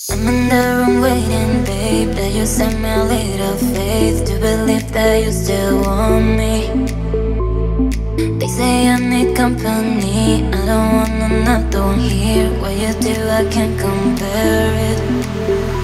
I'm in the room waiting, babe, that you send me a little faith to believe that you still want me. They say I need company, I don't want another one here. What you do, I can't compare it.